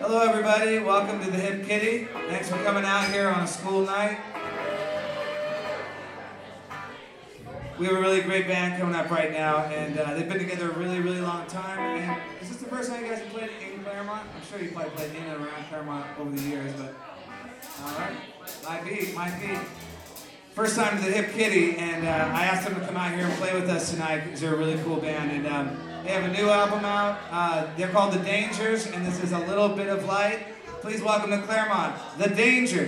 Hello everybody, welcome to the Hip Kitty. Thanks for coming out here on a school night. We have a really great band coming up right now, and they've been together a really, really long time. And is this the first time you guys have played in Claremont? I'm sure you probably played in and around Claremont over the years, but alright, might be. First time to the Hip Kitty, and I asked them to come out here and play with us tonight because they're a really cool band. And they have a new album out. They're called The Dangers, and this is A Little Bit of Light. Please welcome to Claremont, The Dangers.